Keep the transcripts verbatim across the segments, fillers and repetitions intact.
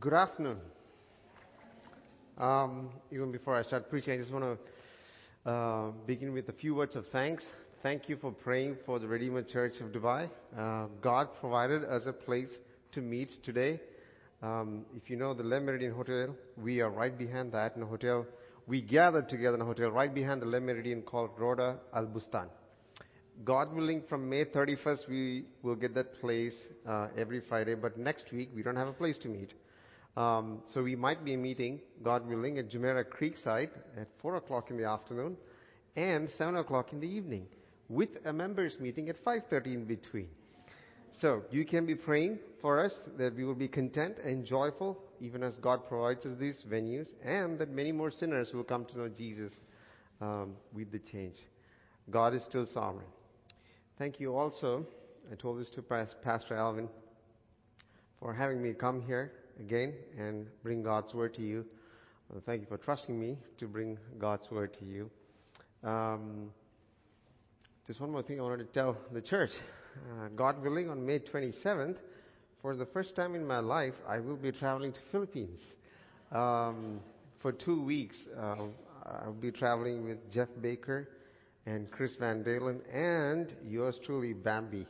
Good afternoon. Um, even before I start preaching, I just want to uh, begin with a few words of thanks. Thank you for praying for the Redeemer Church of Dubai. Uh, God provided us a place to meet today. Um, if you know the Le Méridien Hotel, we are right behind that in a hotel. We gathered together in a hotel right behind the Le Méridien called Roda Al Bustan. God willing, from May thirty-first, we will get that place uh, every Friday. But next week, we don't have a place to meet. Um, so we might be meeting, God willing, at Jumeirah Creekside at four o'clock in the afternoon and seven o'clock in the evening, with a members meeting at five thirty in between. So you can be praying for us that we will be content and joyful, even as God provides us these venues, and that many more sinners will come to know Jesus um, with the change. God is still sovereign. Thank you also, I told this to Pastor Alvin, for having me come here again and bring God's word to you. Well, thank you for trusting me to bring God's word to you. Um, just one more thing I wanted to tell the church. Uh, God willing, on May twenty-seventh, for the first time in my life, I will be traveling to Philippines. Um, for two weeks, uh, I'll be traveling with Jeff Baker and Chris Van Dalen and yours truly, Bambi.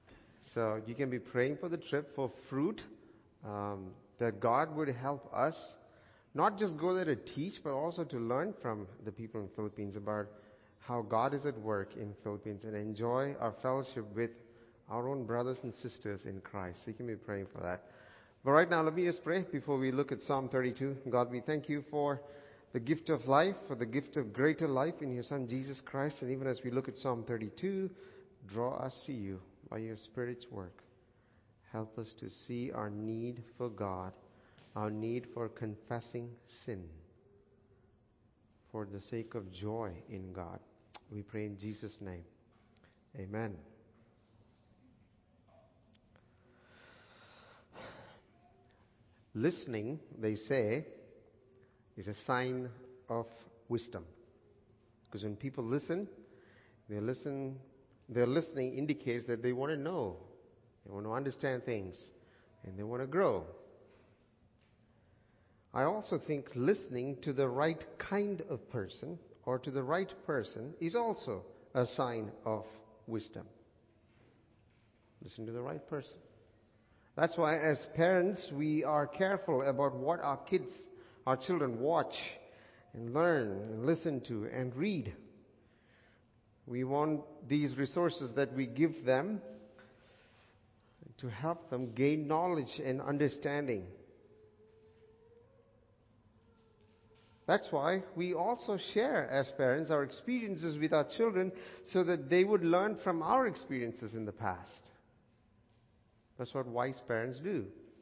So you can be praying for the trip, for fruit, um, that God would help us not just go there to teach, but also to learn from the people in the Philippines about how God is at work in the Philippines and enjoy our fellowship with our own brothers and sisters in Christ. So you can be praying for that. But right now, let me just pray before we look at Psalm thirty-two. God, we thank you for the gift of life, for the gift of greater life in your Son, Jesus Christ. And even as we look at Psalm thirty-two, draw us to you by your Spirit's work. Help us to see our need for God, our need for confessing sin, for the sake of joy in God. We pray in Jesus' name. Amen. Listening, they say, is a sign of wisdom. Because when people listen, they listen, their listening indicates that they want to know, they want to understand things, and they want to grow. I also think listening to the right kind of person or to the right person is also a sign of wisdom. Listen to the right person. That's why as parents we are careful about what our kids, our children watch and learn and listen to and read. We want these resources that we give them to help them gain knowledge and understanding. That's why we also share as parents our experiences with our children so that they would learn from our experiences in the past. That's what wise parents do.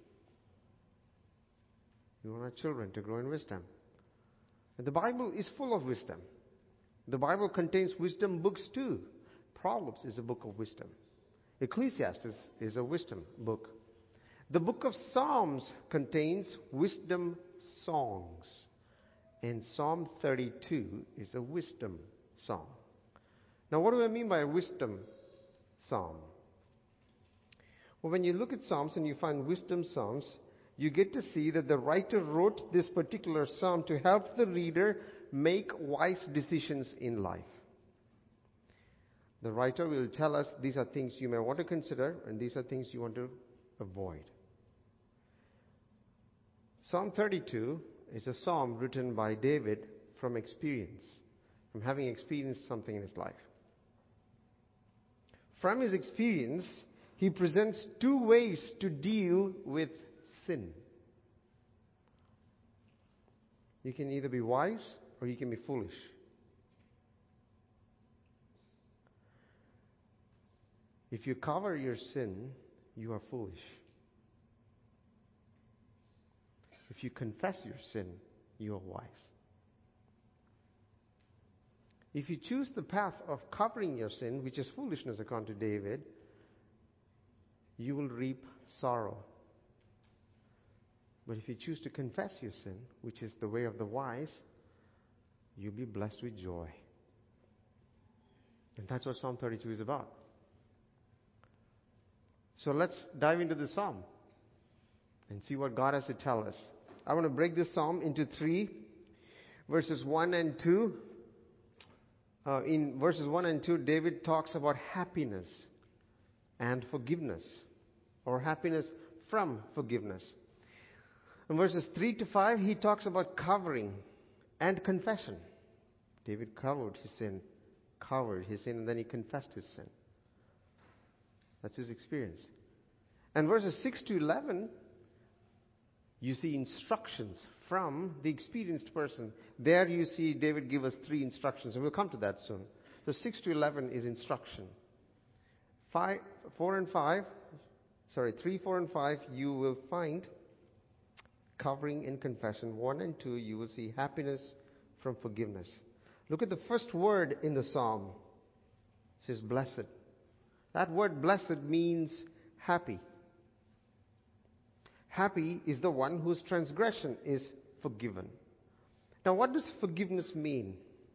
We want our children to grow in wisdom. And the Bible is full of wisdom. The Bible contains wisdom books too. Proverbs is a book of wisdom. Ecclesiastes is a wisdom book. The book of Psalms contains wisdom songs. And Psalm thirty-two is a wisdom psalm. Now, what do I mean by a wisdom psalm? Well, when you look at Psalms and you find wisdom psalms, you get to see that the writer wrote this particular psalm to help the reader make wise decisions in life. The writer will tell us these are things you may want to consider and these are things you want to avoid. Psalm thirty-two is a psalm written by David from experience, from having experienced something in his life. From his experience, he presents two ways to deal with sin. You can either be wise or you can be foolish. If you cover your sin, you are foolish. If you confess your sin, you are wise. If you choose the path of covering your sin, which is foolishness according to David, you will reap sorrow. But if you choose to confess your sin, which is the way of the wise, you'll be blessed with joy. And that's what Psalm thirty-two is about. So let's dive into the psalm. and see what God has to tell us. I want to break this psalm into three, verses one and two. Uh, in verses one and two, David talks about happiness and forgiveness, or happiness from forgiveness. In verses three to five, he talks about covering and confession. David covered his sin, covered his sin, and then he confessed his sin. That's his experience. And verses six to eleven, you see instructions from the experienced person. There you see David give us three instructions, and we'll come to that soon. So six to eleven is instruction. Five, four and five, sorry, three, four, and five, you will find covering and confession. One and two, you will see happiness from forgiveness. Look at the first word in the psalm. It says blessed. That word blessed means happy. Happy is the one whose transgression is forgiven. Now, what does forgiveness mean?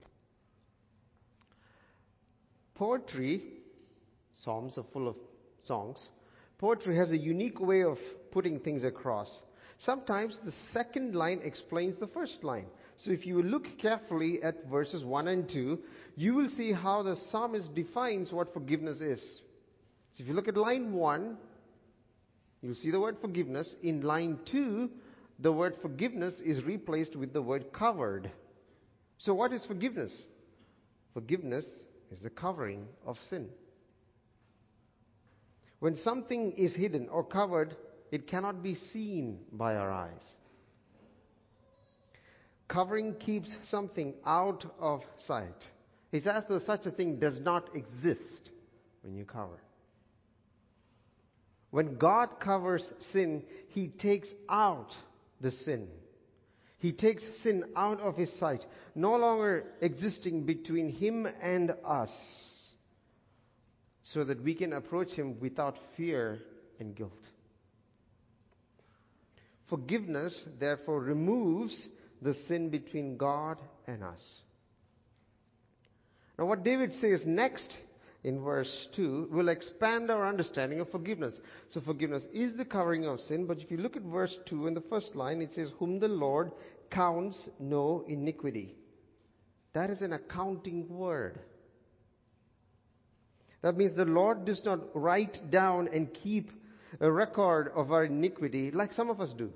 Poetry, psalms are full of songs. Poetry has a unique way of putting things across. Sometimes the second line explains the first line. So if you look carefully at verses one and two, you will see how the psalmist defines what forgiveness is. So if you look at line one, you'll see the word forgiveness. In line two, the word forgiveness is replaced with the word covered. So what is forgiveness? Forgiveness is the covering of sin. When something is hidden or covered, it cannot be seen by our eyes. Covering keeps something out of sight. It's as though such a thing does not exist when you cover. When God covers sin, He takes out the sin. He takes sin out of His sight, no longer existing between Him and us, so that we can approach Him without fear and guilt. Forgiveness, therefore, removes the sin between God and us. Now, what David says next in verse two will expand our understanding of forgiveness. So forgiveness is the covering of sin, but if you look at verse two in the first line, it says, whom the Lord counts no iniquity. That is an accounting word. That means the Lord does not write down and keep a record of our iniquity like some of us do.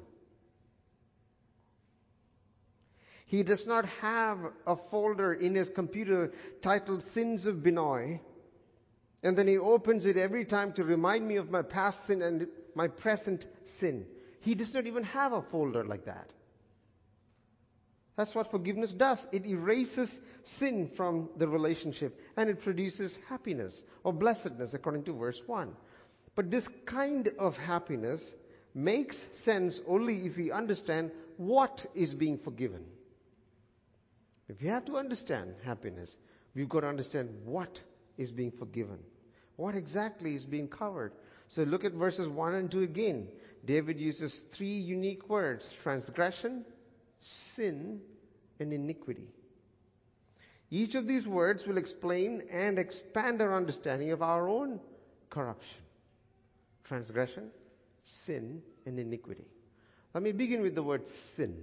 He does not have a folder in his computer titled Sins of Binoy, and then he opens it every time to remind me of my past sin and my present sin. He does not even have a folder like that. That's what forgiveness does. It erases sin from the relationship, and it produces happiness or blessedness according to verse one. But this kind of happiness makes sense only if we understand what is being forgiven. If we have to understand happiness, we've got to understand what is being forgiven. What exactly is being covered? So look at verses one and two again. David uses three unique words: transgression, sin, and iniquity. Each of these words will explain and expand our understanding of our own corruption. Transgression, sin, and iniquity. Let me begin with the word sin.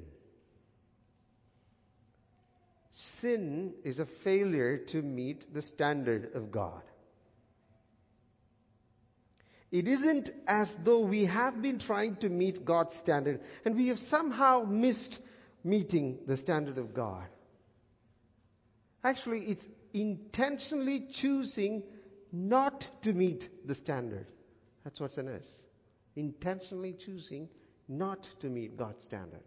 Sin is a failure to meet the standard of God. It isn't as though we have been trying to meet God's standard and we have somehow missed meeting the standard of God. Actually, it's intentionally choosing not to meet the standard. That's what sin is. Intentionally choosing not to meet God's standard.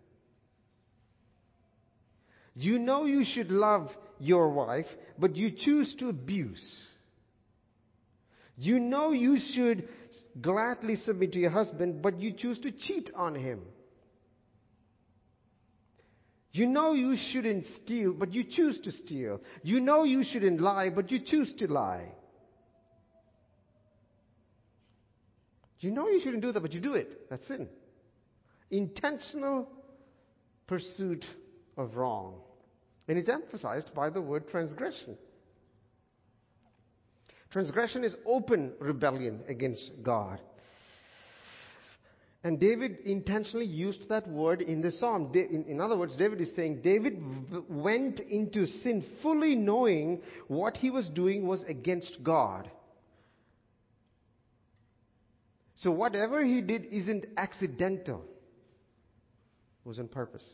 You know you should love your wife, but you choose to abuse. You know you should gladly submit to your husband, but you choose to cheat on him. You know you shouldn't steal, but you choose to steal. You know you shouldn't lie, but you choose to lie. You know you shouldn't do that, but you do it. That's sin. Intentional pursuit of wrong. And it's emphasized by the word transgression. Transgression is open rebellion against God. And David intentionally used that word in the psalm. Da- In, in other words, David is saying David v- went into sin fully knowing what he was doing was against God. So whatever he did isn't accidental. It was on purpose.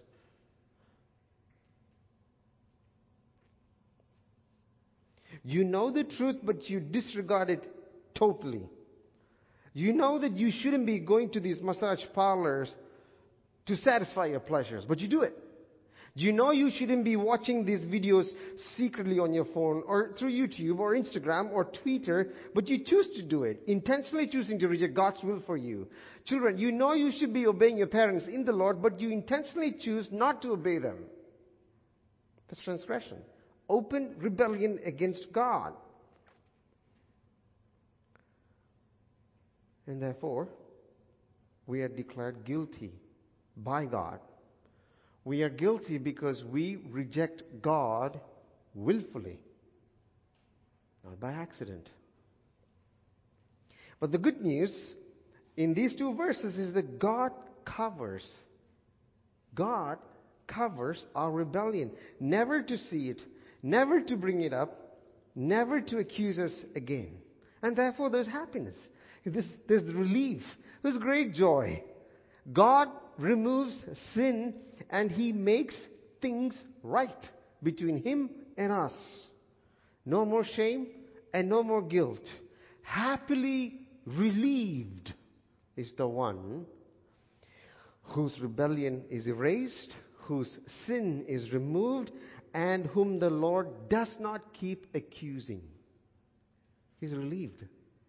You know the truth, but you disregard it totally. You know that you shouldn't be going to these massage parlors to satisfy your pleasures, but you do it. You know you shouldn't be watching these videos secretly on your phone or through YouTube or Instagram or Twitter, but you choose to do it, intentionally choosing to reject God's will for you. Children, you know you should be obeying your parents in the Lord, but you intentionally choose not to obey them. That's transgression. Open rebellion against God. And therefore, we are declared guilty by God. We are guilty because we reject God willfully, not by accident. But the good news in these two verses is that God covers. God covers our rebellion, never to see it, never to bring it up, never to accuse us again. And therefore there's happiness. This, there's relief. There's great joy. God removes sin and He makes things right between Him and us. No more shame and no more guilt. Happily relieved is the one whose rebellion is erased, whose sin is removed, and whom the Lord does not keep accusing. He's relieved.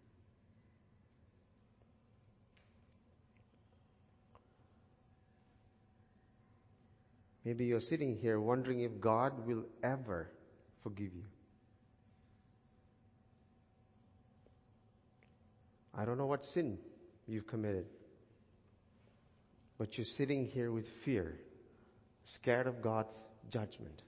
Maybe you're sitting here wondering if God will ever forgive you. I don't know what sin you've committed, but you're sitting here with fear, scared of God's judgment.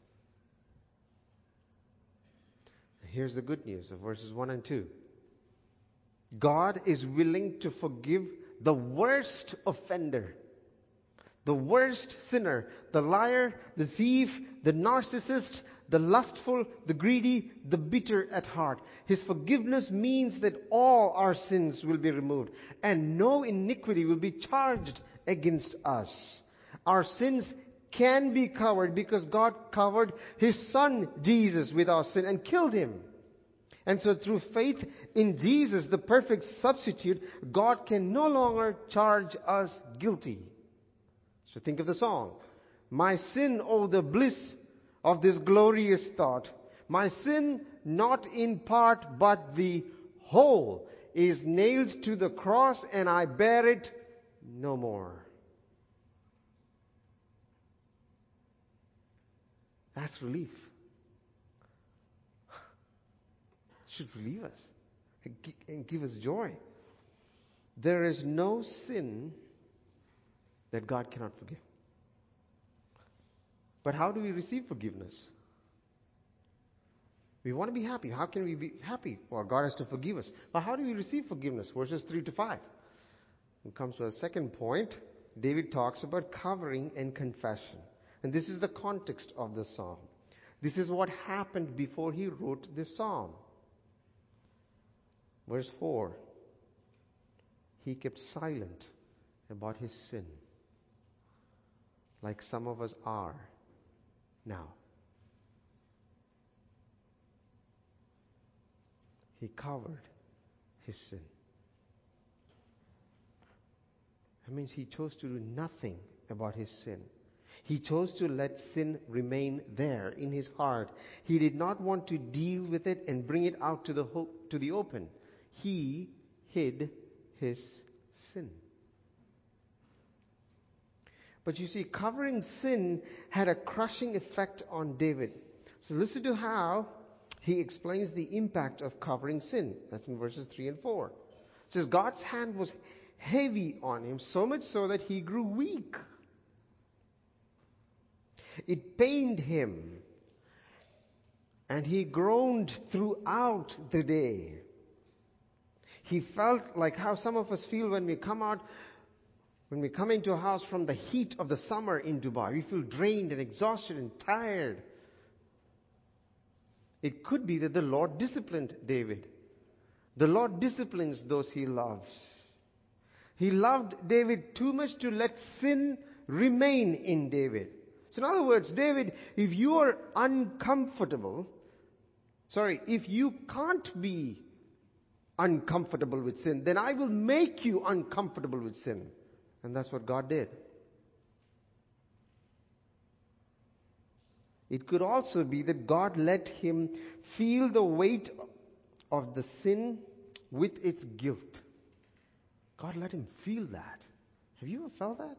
Here's the good news of verses one and two. God is willing to forgive the worst offender. The worst sinner, the liar, the thief, the narcissist, the lustful, the greedy, the bitter at heart. His forgiveness means that all our sins will be removed and no iniquity will be charged against us. Our sins can be covered because God covered His Son Jesus with our sin and killed Him. And so through faith in Jesus, the perfect substitute, God can no longer charge us guilty. So think of the song. My sin, oh the bliss of this glorious thought. My sin, not in part but the whole, is nailed to the cross and I bear it no more. That's relief. It should relieve us and give us joy. There is no sin that God cannot forgive. But how do we receive forgiveness? We want to be happy. How can we be happy? Well, God has to forgive us. But how do we receive forgiveness? Verses three to five. It comes to a second point. David talks about covering and confession. And this is the context of the psalm. This is what happened before he wrote this psalm. Verse four. He kept silent about his sin, like some of us are now. He covered his sin. That means he chose to do nothing about his sin. He chose to let sin remain there in his heart. He did not want to deal with it and bring it out to the ho- to the open. He hid his sin. But you see, covering sin had a crushing effect on David. So listen to how he explains the impact of covering sin. That's in verses three and four. It says, God's hand was heavy on him, so much so that he grew weak. It pained him, and he groaned throughout the day. He felt like how some of us feel when we come out When we come into a house from the heat of the summer in Dubai, we feel drained and exhausted and tired. It could be that the Lord disciplined David. The Lord disciplines those He loves. He loved David too much to let sin remain in David. So in other words, David, if you are uncomfortable, sorry, if you can't be uncomfortable with sin, then I will make you uncomfortable with sin. And that's what God did. It could also be that God let him feel the weight of the sin with its guilt. God let him feel that. Have you ever felt that?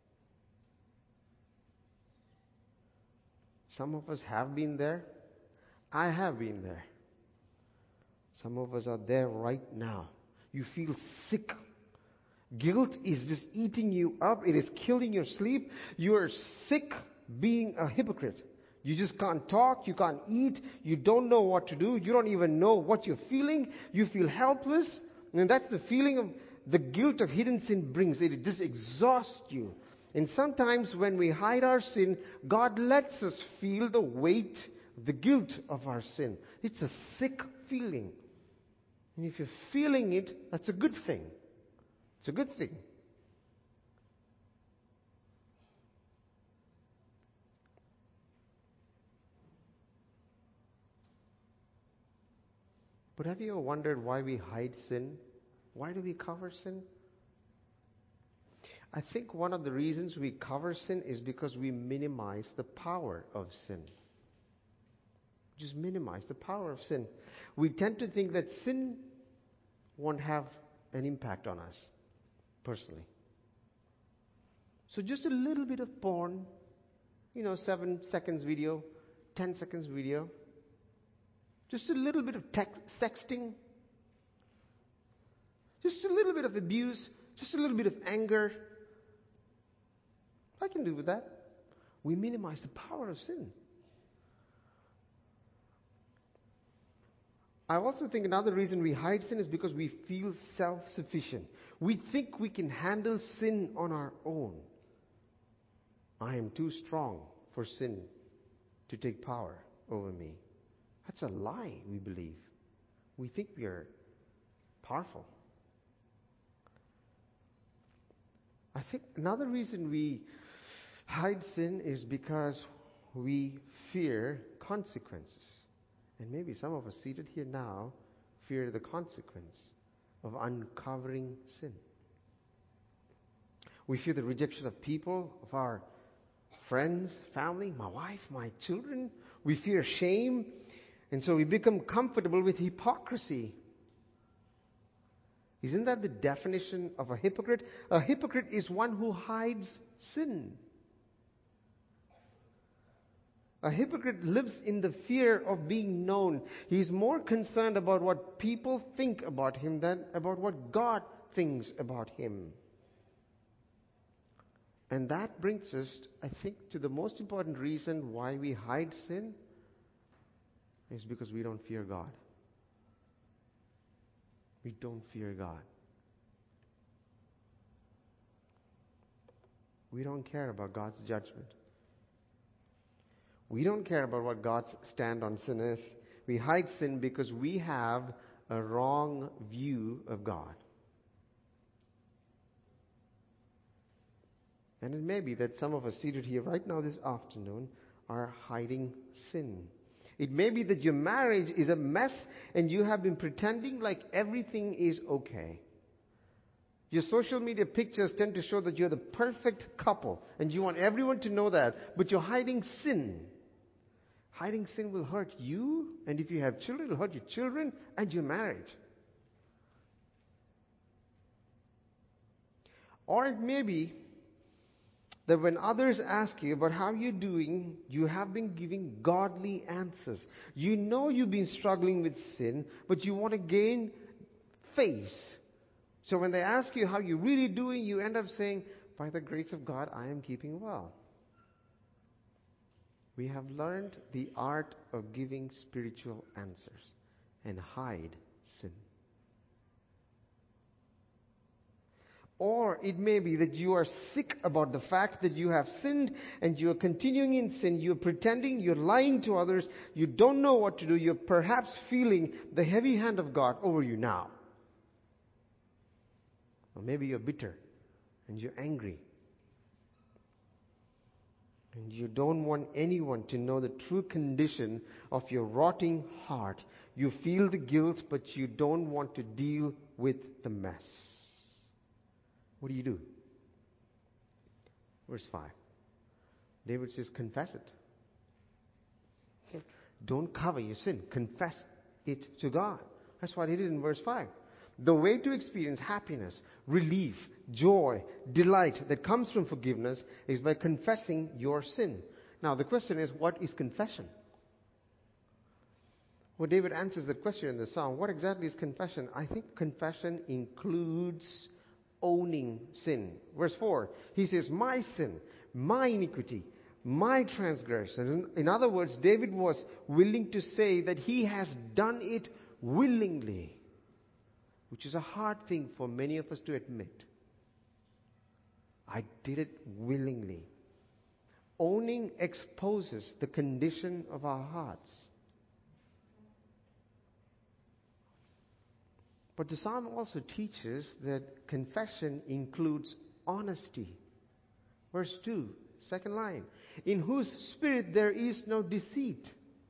Some of us have been there. I have been there. Some of us are there right now. You feel sick. Guilt is just eating you up. It is killing your sleep. You are sick being a hypocrite. You just can't talk. You can't eat. You don't know what to do. You don't even know what you're feeling. You feel helpless. And that's the feeling of the guilt of hidden sin brings. It just exhausts you. And sometimes when we hide our sin, God lets us feel the weight, the guilt of our sin. It's a sick feeling. And if you're feeling it, that's a good thing. It's a good thing. But have you ever wondered why we hide sin? Why do we cover sin? I think one of the reasons we cover sin is because we minimize the power of sin. Just minimize the power of sin. We tend to think that sin won't have an impact on us personally. So just a little bit of porn, you know, seven seconds video, ten seconds video, just a little bit of text, sexting, just a little bit of abuse, just a little bit of anger. I can do with that. We minimize the power of sin. I also think another reason we hide sin is because we feel self-sufficient. We think we can handle sin on our own. I am too strong for sin to take power over me. That's a lie, we believe. We think we are powerful. I think another reason we hide sin is because we fear consequences. And maybe some of us seated here now fear the consequence of uncovering sin. We fear the rejection of people, of our friends, family, my wife, my children. We fear shame. And so we become comfortable with hypocrisy. Isn't that the definition of a hypocrite? A hypocrite is one who hides sin. A hypocrite lives in the fear of being known. He's more concerned about what people think about him than about what God thinks about him. And that brings us, I think, to the most important reason why we hide sin is because we don't fear God. We don't fear God. We don't care about God's judgment. We don't care about what God's stand on sin is. We hide sin because we have a wrong view of God. And it may be that some of us seated here right now this afternoon are hiding sin. It may be that your marriage is a mess and you have been pretending like everything is okay. Your social media pictures tend to show that you're the perfect couple and you want everyone to know that, but you're hiding sin. Hiding sin will hurt you, and if you have children, it will hurt your children and your marriage. Or it may be that when others ask you about how you're doing, you have been giving godly answers. You know you've been struggling with sin, but you want to gain face. So when they ask you how you're really doing, you end up saying, by the grace of God, I am keeping well. We have learned the art of giving spiritual answers and hide sin. Or it may be that you are sick about the fact that you have sinned and you are continuing in sin. You're pretending, you're lying to others. You don't know what to do. You're perhaps feeling the heavy hand of God over you now. Or maybe you're bitter and you're angry. And you don't want anyone to know the true condition of your rotting heart. You feel the guilt, but you don't want to deal with the mess. What do you do? Verse five. David says, confess it. Don't cover your sin. Confess it to God. That's what he did in verse five. The way to experience happiness, relief, joy, delight that comes from forgiveness is by confessing your sin. Now the question is, what is confession? Well, David answers that question in the psalm. What exactly is confession? I think confession includes owning sin. Verse four, he says, my sin, my iniquity, my transgression. In other words, David was willing to say that he has done it willingly, which is a hard thing for many of us to admit. I did it willingly. Owning exposes the condition of our hearts. But the psalm also teaches that confession includes honesty. Verse two, second line. In whose spirit there is no deceit.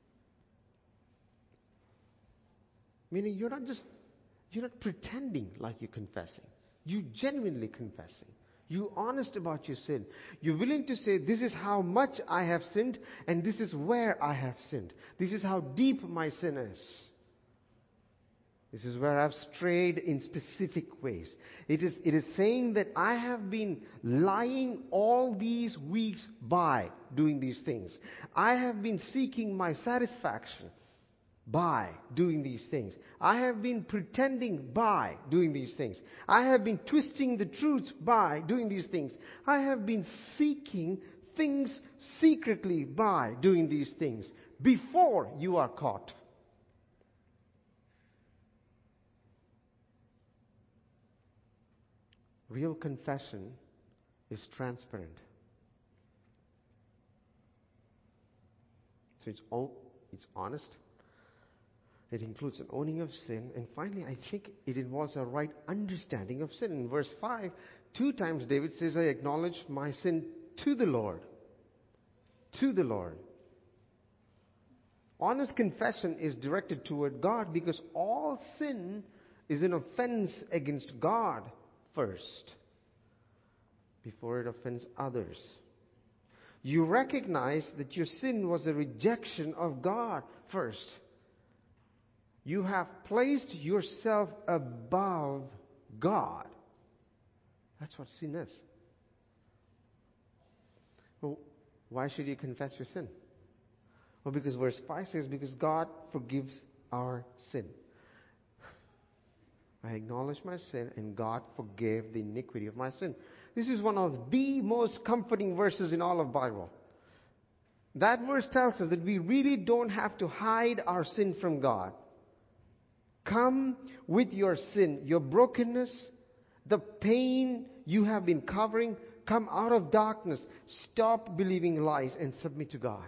Meaning you're not just, you're not pretending like you're confessing. You're genuinely confessing. You're honest about your sin. You're willing to say, this is how much I have sinned and this is where I have sinned. This is how deep my sin is. This is where I've strayed in specific ways. It is, it is saying that I have been lying all these weeks by doing these things. I have been seeking my satisfaction by doing these things. I have been pretending by doing these things. I have been twisting the truth by doing these things. I have been seeking things secretly by doing these things before you are caught. Real confession is transparent. So it's all, it's honest. It includes an owning of sin. And finally, I think it involves a right understanding of sin. In verse five, two times David says, I acknowledge my sin to the Lord. To the Lord. Honest confession is directed toward God because all sin is an offense against God first, before it offends others. You recognize that your sin was a rejection of God first. You have placed yourself above God. That's what sin is. Well, why should you confess your sin? Well, because verse five says, because God forgives our sin. I acknowledge my sin and God forgave the iniquity of my sin. This is one of the most comforting verses in all of Bible. That verse tells us that we really don't have to hide our sin from God. Come with your sin, your brokenness, the pain you have been covering. Come out of darkness. Stop believing lies and submit to God.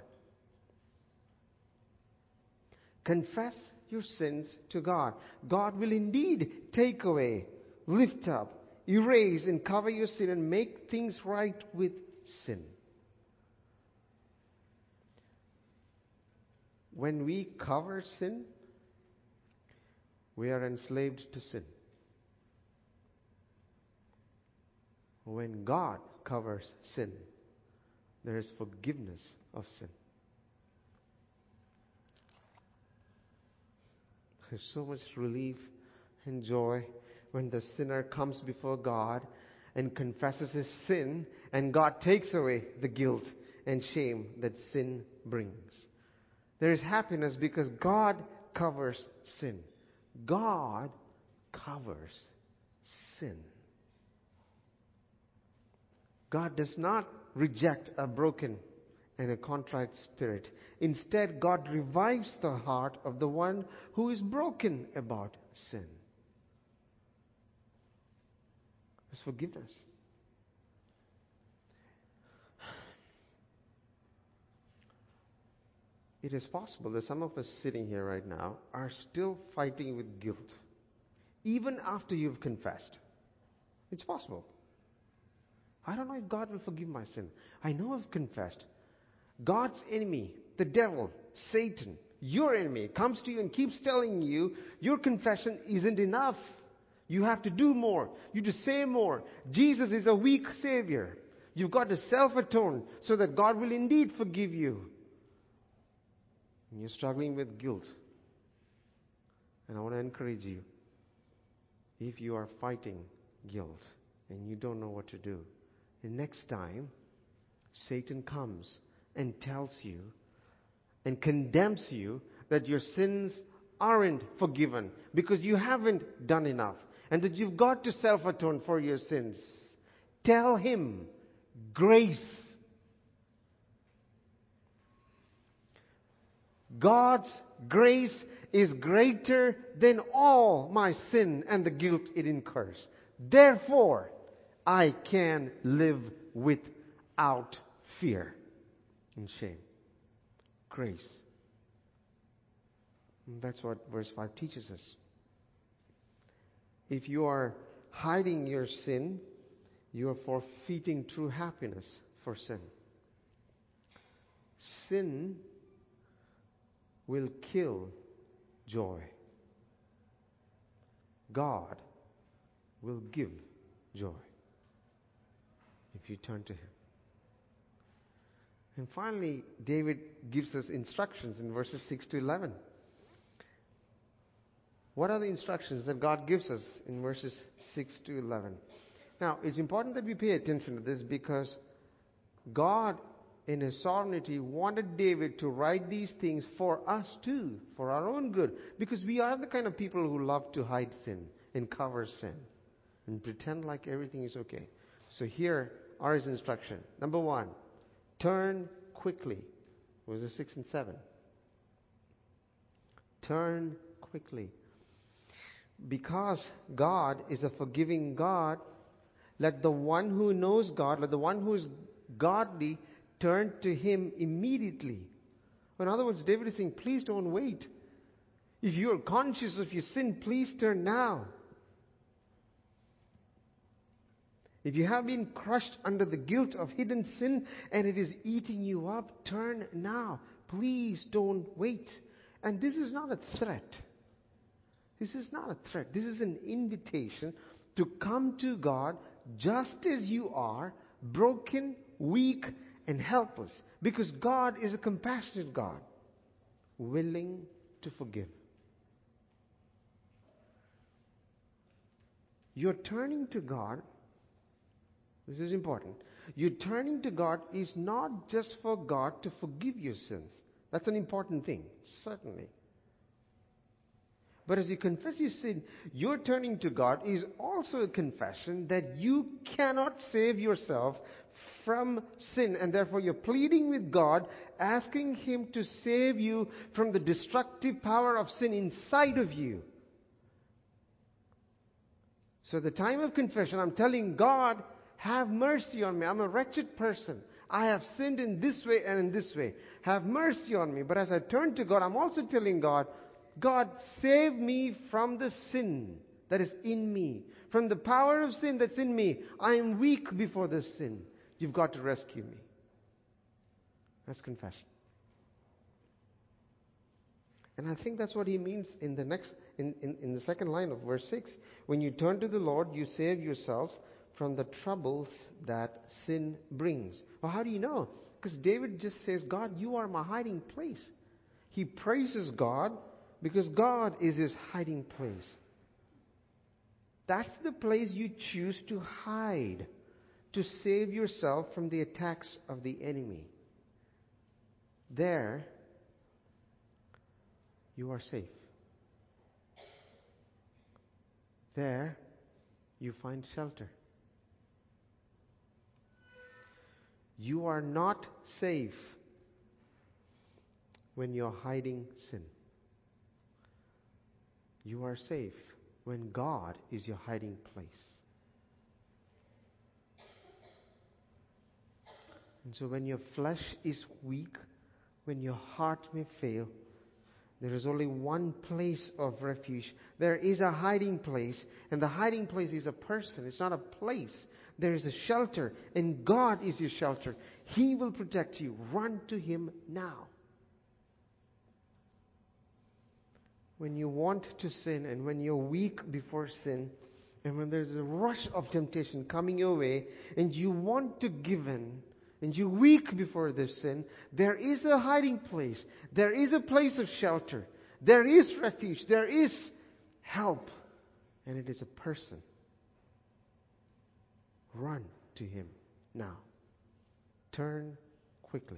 Confess your sins to God. God will indeed take away, lift up, erase and cover your sin and make things right with sin. When we cover sin, we are enslaved to sin. When God covers sin, there is forgiveness of sin. There's so much relief and joy when the sinner comes before God and confesses his sin, and God takes away the guilt and shame that sin brings. There is happiness because God covers sin. God covers sin. God does not reject a broken and a contrite spirit. Instead, God revives the heart of the one who is broken about sin. is forgiveness. It is possible that some of us sitting here right now are still fighting with guilt, even after you've confessed. It's possible. I don't know if God will forgive my sin. I know I've confessed. God's enemy, the devil, Satan, your enemy, comes to you and keeps telling you your confession isn't enough. You have to do more. You have to say more. Jesus is a weak Savior. You've got to self-atone so that God will indeed forgive you. And you're struggling with guilt. And I want to encourage you, if you are fighting guilt and you don't know what to do, the next time Satan comes and tells you and condemns you that your sins aren't forgiven because you haven't done enough and that you've got to self-atone for your sins, tell him, grace. God's grace is greater than all my sin and the guilt it incurs. Therefore, I can live without fear and shame. Grace. And that's what verse five teaches us. If you are hiding your sin, you are forfeiting true happiness for sin. Sin will kill joy. God will give joy if you turn to him. And finally, David gives us instructions in verses six to eleven. What are the instructions that God gives us in verses six to eleven? Now, it's important that we pay attention to this because God, in his sovereignty, wanted David to write these things for us too, for our own good. Because we are the kind of people who love to hide sin and cover sin and pretend like everything is okay. So here are his instruction. Number one, turn quickly. Verses six and seven. Turn quickly. Because God is a forgiving God, let the one who knows God, let the one who is godly, turn to him immediately. In other words, David is saying, please don't wait. If you are conscious of your sin, please turn now. If you have been crushed under the guilt of hidden sin and it is eating you up, turn now. Please don't wait. And this is not a threat. This is not a threat. This is an invitation to come to God just as you are, broken, weak, and helpless. Because God is a compassionate God, willing to forgive. You're turning to God. This is important. You're turning to God is not just for God to forgive your sins. That's an important thing, certainly. But as you confess your sin, your turning to God is also a confession that you cannot save yourself from sin. And therefore you're pleading with God, asking him to save you from the destructive power of sin inside of you. So at the time of confession, I'm telling God, have mercy on me. I'm a wretched person. I have sinned in this way and in this way. Have mercy on me. But as I turn to God, I'm also telling God, God, save me from the sin that is in me. From the power of sin that's in me. I am weak before this sin. You've got to rescue me. That's confession. And I think that's what he means in the next, in, in, in the second line of verse six. When you turn to the Lord, you save yourselves from the troubles that sin brings. Well, how do you know? Because David just says, God, you are my hiding place. He praises God because God is his hiding place. That's the place you choose to hide, to save yourself from the attacks of the enemy. There, you are safe. There, you find shelter. You are not safe when you're hiding sin. You are safe when God is your hiding place. And so when your flesh is weak, when your heart may fail, there is only one place of refuge. There is a hiding place, and the hiding place is a person. It's not a place. There is a shelter, and God is your shelter. He will protect you. Run to Him now. When you want to sin, and when you're weak before sin, and when there's a rush of temptation coming your way, and you want to give in, and you're weak before this sin, there is a hiding place. There is a place of shelter. There is refuge. There is help. And it is a person. Run to Him now. Turn quickly.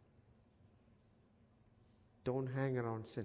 Don't hang around sin.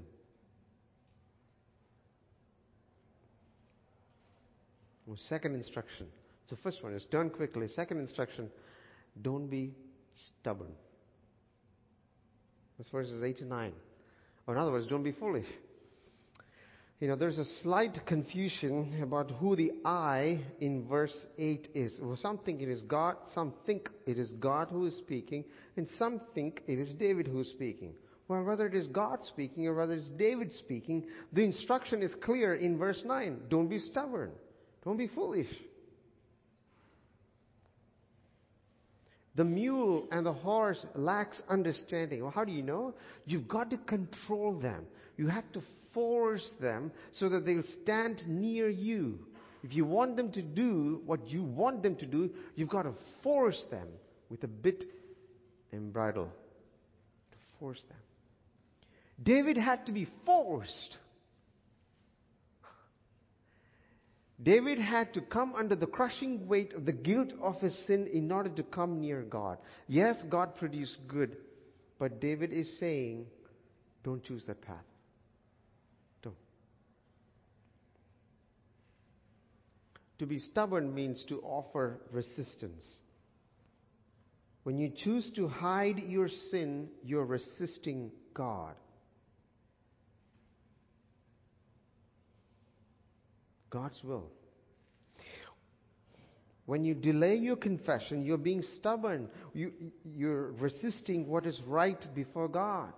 Well, second instruction. The first one is turn quickly. Second instruction, don't be stubborn. That's verses eight to nine. Or in other words, don't be foolish. You know, there's a slight confusion about who the I in verse eight is. Well, some think it is God, some think it is God who is speaking, and some think it is David who is speaking. Well, whether it is God speaking or whether it's David speaking, the instruction is clear in verse nine. Don't be stubborn. Don't be foolish. The mule and the horse lacks understanding. Well, how do you know? You've got to control them. You have to force them so that they'll stand near you. If you want them to do what you want them to do, you've got to force them with a bit and bridle. To force them. David had to be forced. David had to come under the crushing weight of the guilt of his sin in order to come near God. Yes, God produced good, but David is saying, don't choose that path. Don't. To be stubborn means to offer resistance. When you choose to hide your sin, you're resisting God. God's will. When you delay your confession, you're being stubborn. You, you're resisting what is right before God.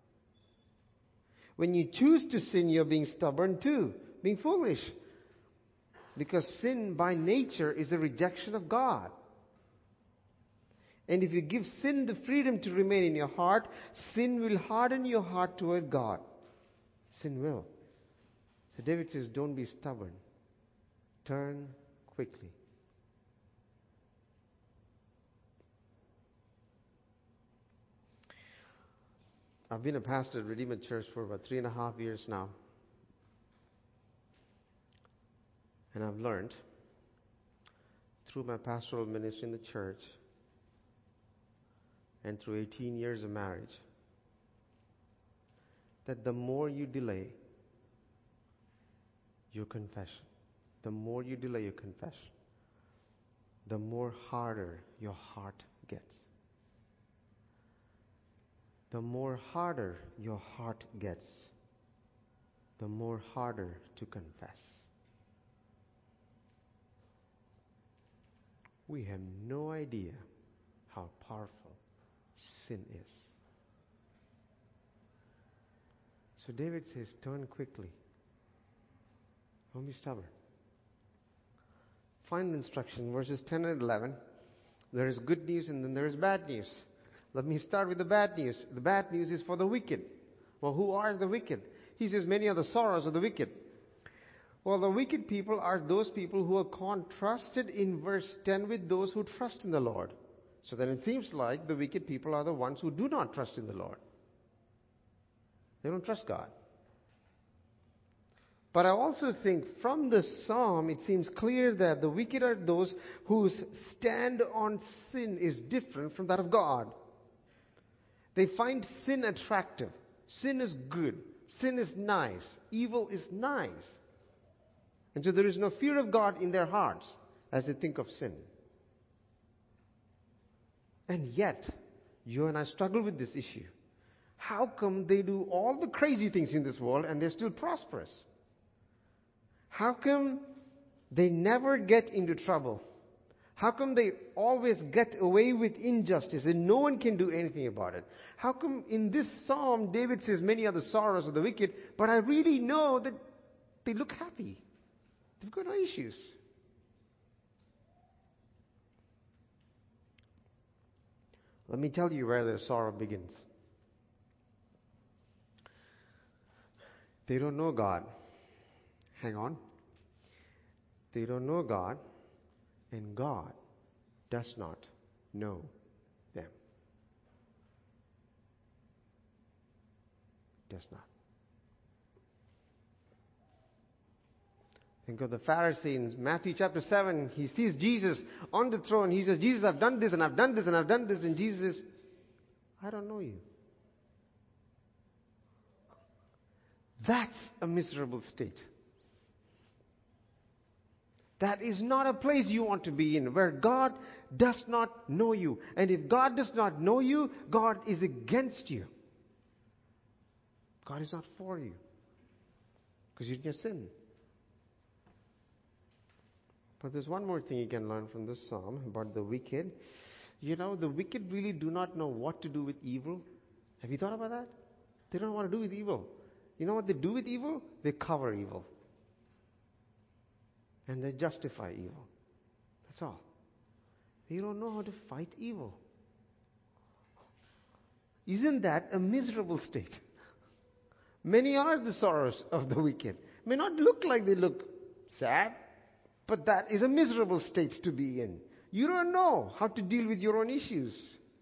When you choose to sin, you're being stubborn too, being foolish. Because sin by nature is a rejection of God. And if you give sin the freedom to remain in your heart, sin will harden your heart toward God. Sin will. So David says, don't be stubborn. Turn quickly. I've been a pastor at Redeemer Church for about three and a half years now. And I've learned through my pastoral ministry in the church and through eighteen years of marriage that the more you delay your confession, the more you delay your confession, the more harder your heart gets. The more harder your heart gets, the more harder to confess. We have no idea how powerful sin is. So David says, turn quickly. Don't be stubborn. Final instruction, verses ten and eleven. There is good news and then there is bad news. Let me start with the bad news. The bad news is for the wicked. Well, who are the wicked? He says, many are the sorrows of the wicked. Well, the wicked people are those people who are contrasted in verse ten with those who trust in the Lord. So then it seems like the wicked people are the ones who do not trust in the Lord. They don't trust God. But I also think from the psalm, it seems clear that the wicked are those whose stand on sin is different from that of God. They find sin attractive. Sin is good. Sin is nice. Evil is nice. And so there is no fear of God in their hearts as they think of sin. And yet, you and I struggle with this issue. How come they do all the crazy things in this world and they're still prosperous? How come they never get into trouble? How come they always get away with injustice and no one can do anything about it? How come in this psalm David says many are the sorrows of the wicked, but I really know that they look happy. They've got no issues. Let me tell you where their sorrow begins. They don't know God. Hang on. They don't know God, and God does not know them. Does not. Think of the Pharisee in Matthew chapter seven. He sees Jesus on the throne. He says, Jesus, I've done this and I've done this and I've done this. And Jesus says, I don't know you. That's a miserable state. That is not a place you want to be in, where God does not know you. And if God does not know you, God is against you. God is not for you. Because you're in your sin. But there's one more thing you can learn from this psalm about the wicked. You know, the wicked really do not know what to do with evil. Have you thought about that? They don't know what to do with evil. You know what they do with evil? They cover evil. And they justify evil. That's all. They don't know how to fight evil. Isn't that a miserable state? Many are the sorrows of the wicked. May not look like they look sad, but that is a miserable state to be in. You don't know how to deal with your own issues.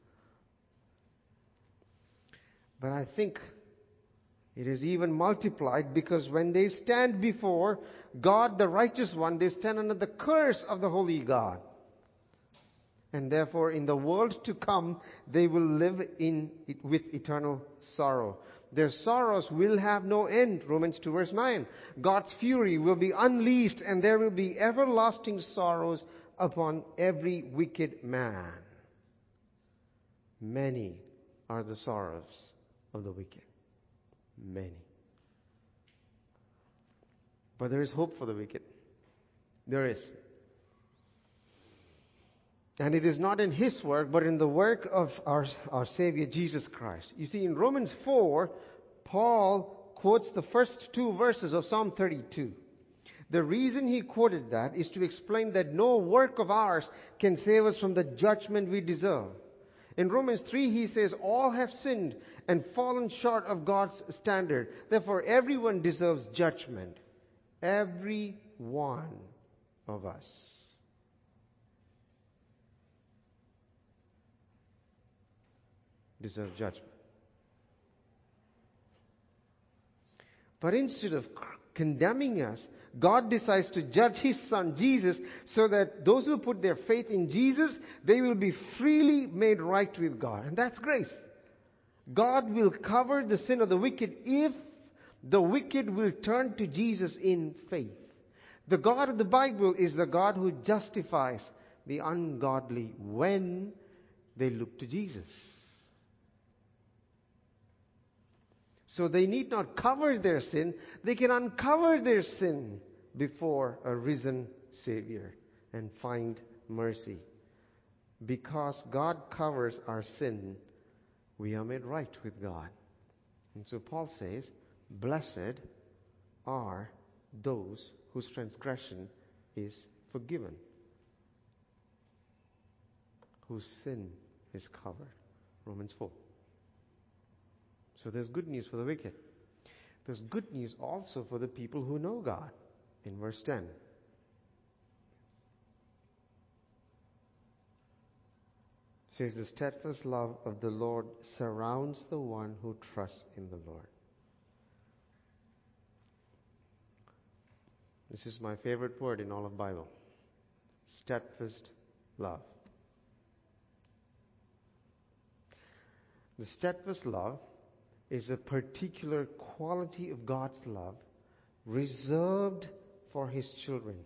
But I think it is even multiplied, because when they stand before God, the righteous one, they stand under the curse of the holy God. And therefore, in the world to come, they will live in it with eternal sorrow. Their sorrows will have no end. Romans two verse nine. God's fury will be unleashed, and there will be everlasting sorrows upon every wicked man. Many are the sorrows of the wicked. Many. But there is hope for the wicked. There is. And it is not in His work, but in the work of our, our Savior Jesus Christ. You see, in Romans four, Paul quotes the first two verses of Psalm thirty-two. The reason he quoted that is to explain that no work of ours can save us from the judgment we deserve. In Romans three, he says, all have sinned and fallen short of God's standard. Therefore, everyone deserves judgment. Every one of us. Deserve judgment. But instead of condemning us, God decides to judge His Son Jesus, so that those who put their faith in Jesus, they will be freely made right with God. And that's grace. God will cover the sin of the wicked if the wicked will turn to Jesus in faith. The God of the Bible is the God who justifies the ungodly when they look to Jesus. So they need not cover their sin. They can uncover their sin before a risen Savior and find mercy. Because God covers our sin, we are made right with God. And so Paul says, blessed are those whose transgression is forgiven, whose sin is covered. Romans four. So there's good news for the wicked. There's good news also for the people who know God. In verse ten. It says, the steadfast love of the Lord surrounds the one who trusts in the Lord. This is my favorite word in all of Bible. Steadfast love. The steadfast love is a particular quality of God's love reserved for His children.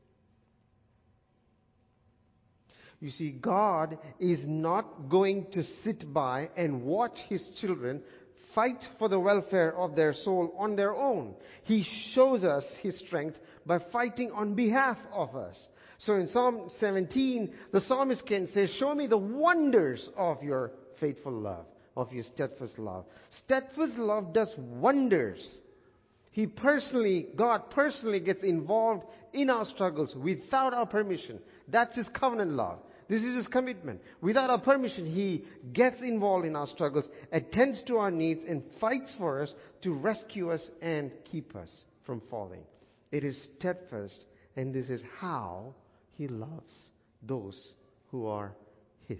You see, God is not going to sit by and watch His children fight for the welfare of their soul on their own. He shows us His strength by fighting on behalf of us. So in Psalm seventeen, the psalmist can say, show me the wonders of your faithful love, of your steadfast love. Steadfast love does wonders. He personally, God personally gets involved in our struggles without our permission. That's His covenant love. This is His commitment. Without our permission, He gets involved in our struggles, attends to our needs, and fights for us to rescue us and keep us from falling. It is steadfast, and this is how He loves those who are His.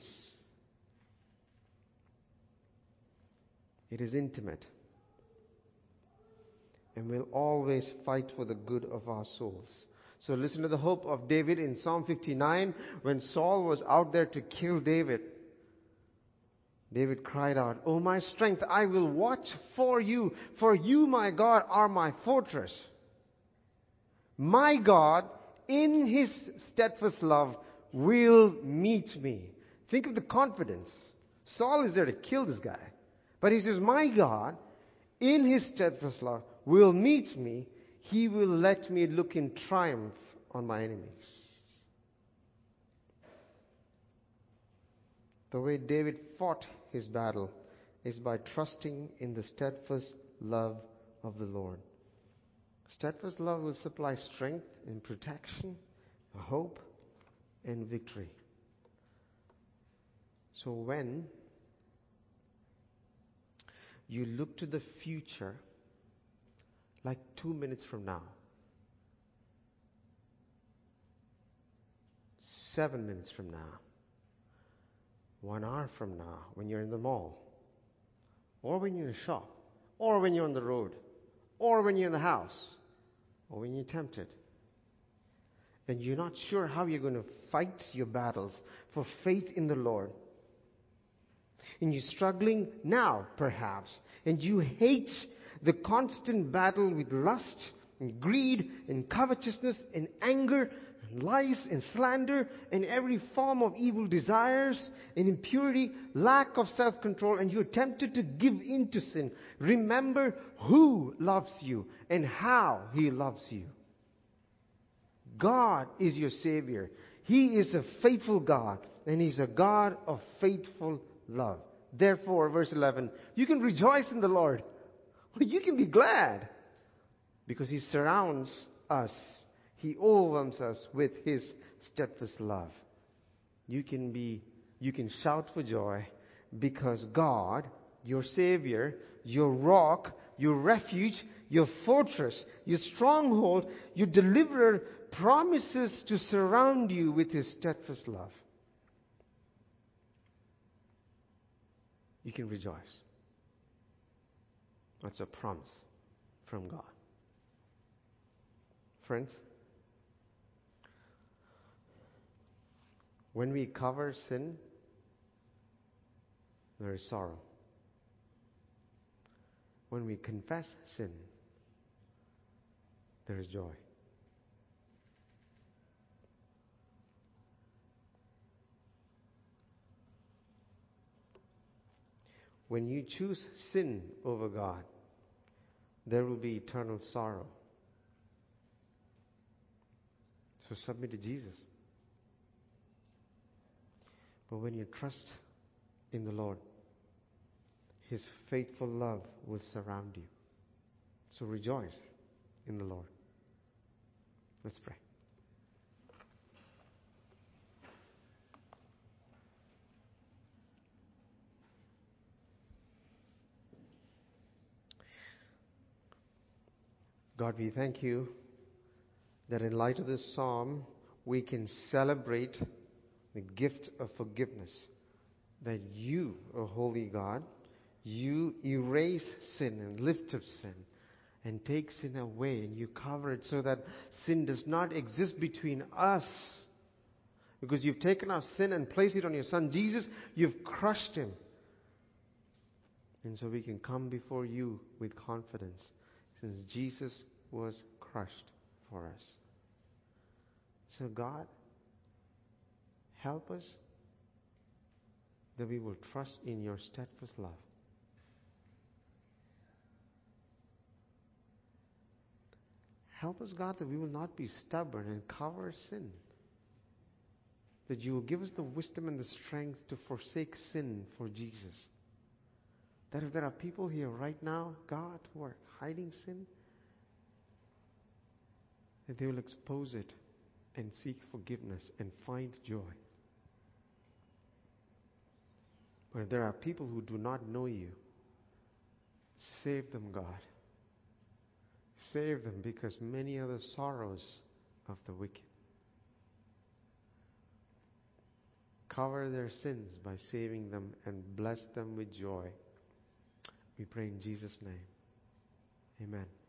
It is intimate, and will always fight for the good of our souls. So listen to the hope of David in Psalm fifty-nine. When Saul was out there to kill David, David cried out, "O my strength, I will watch for you, for you, my God, are my fortress. My God, in His steadfast love, will meet me." Think of the confidence. Saul is there to kill this guy. But he says, my God, in His steadfast love, will meet me. He will let me look in triumph on my enemies. The way David fought his battle is by trusting in the steadfast love of the Lord. Steadfast love will supply strength and protection, hope and victory. So when you look to the future, like two minutes from now, seven minutes from now, one hour from now, when you're in the mall, or when you're in a shop, or when you're on the road, or when you're in the house, or when you're tempted, and you're not sure how you're going to fight your battles for faith in the Lord, and you're struggling now, perhaps, and you hate the constant battle with lust and greed and covetousness and anger and lies and slander and every form of evil desires and impurity, lack of self-control, and you're tempted to give in to sin. Remember who loves you and how He loves you. God is your Savior. He is a faithful God, and He's a God of faithful love. Therefore, verse eleven, you can rejoice in the Lord. You can be glad because He surrounds us. He overwhelms us with His steadfast love. You can be, you can shout for joy because God, your Savior, your rock, your refuge, your fortress, your stronghold, your deliverer, promises to surround you with His steadfast love. You can rejoice. That's a promise from God. Friends, when we cover sin, there is sorrow. When we confess sin, there is joy. When you choose sin over God, there will be eternal sorrow. So submit to Jesus. But when you trust in the Lord, His faithful love will surround you. So rejoice in the Lord. Let's pray. God, we thank You that in light of this psalm, we can celebrate the gift of forgiveness. That You, O holy God, You erase sin and lift up sin and take sin away, and You cover it so that sin does not exist between us. Because You've taken our sin and placed it on Your Son Jesus, You've crushed Him. And so we can come before You with confidence, since Jesus was crushed for us. So God, help us that we will trust in Your steadfast love. Help us, God, that we will not be stubborn and cover sin that you will give us the wisdom and the strength to forsake sin for Jesus. That if there are people here right now, God, who are hiding sin, that they will expose it and seek forgiveness and find joy. But if there are people who do not know you, save them, God. Save them, because many are the sorrows of the wicked. Cover their sins by saving them and bless them with joy. We pray in Jesus' name. Amen.